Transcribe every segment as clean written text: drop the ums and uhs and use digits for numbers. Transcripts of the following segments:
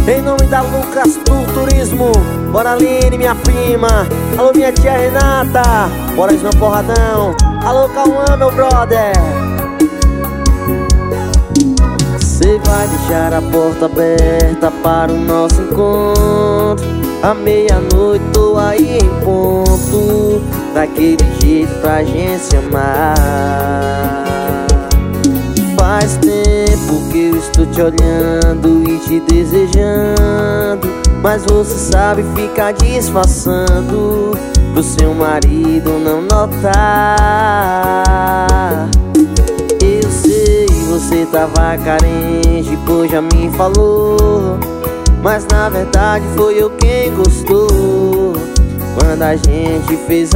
Em nome da Lucas do Turismo, bora Aline, minha prima. Alô, minha tia Renata, bora Isma Porradão. Alô, Cauã, meu brother. Cê vai deixar a porta aberta para o nosso encontro. À meia-noite tô aí em ponto, daquele jeito pra gente se amar. Faz tempo que eu estou te olhando e te desejando, mas você sabe ficar disfarçando pro seu marido não notar. Eu sei, você tava carente, pois já me falou, mas na verdade foi eu quem gostou quando a gente fez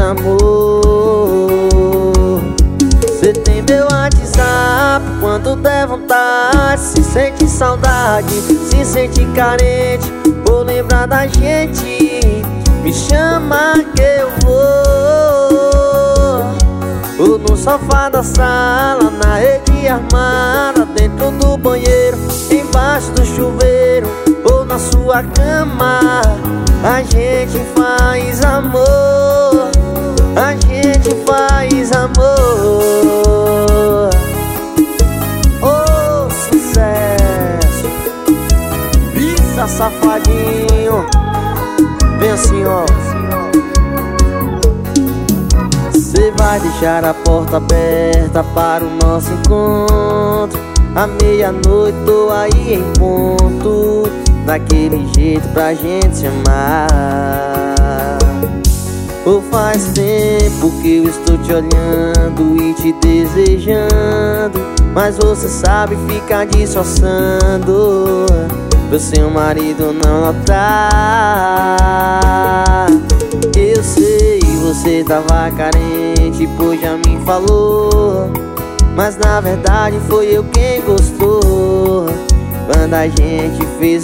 amor. Cê tem meu WhatsApp, quando der vontade, se sente saudade, se sente carente, ou lembrar da gente, me chama que eu vou. Ou no sofá da sala, na rede armada, dentro do banheiro, embaixo do chuveiro, ou na sua cama, a gente faz amor, a gente faz amor. Oh, sucesso! Pisa, safadinho. Vem assim, ó. Cê vai deixar a porta aberta para o nosso encontro. À meia-noite tô aí em ponto, daquele jeito pra gente se amar. Ou faz tempo que eu estou te olhando e te desejando, mas você sabe ficar disfarçando pro seu marido não notar. Eu sei, você tava carente, pois já me falou, mas na verdade foi eu quem gostou quando a gente fez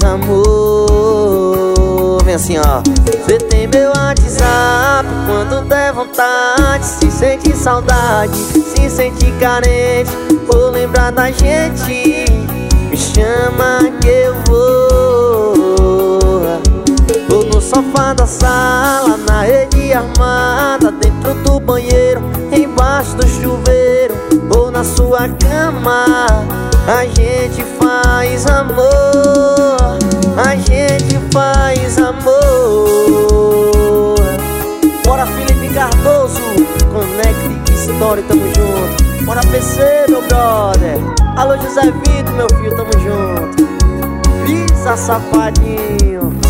amor. Vem assim, ó. Cê tem meu WhatsApp, quando der vontade, se sente saudade, se sente carente, ou lembrar da gente, me chama que eu vou. Ou no sofá da sala, na rede armada, dentro do banheiro, embaixo do chuveiro, ou na sua cama, a gente faz amor, a gente faz amor. Bora Felipe Cardoso, Connect Story, tamo junto. Bora PC, meu brother. Alô José Vitor, meu filho, tamo junto. Pisa, safadinho.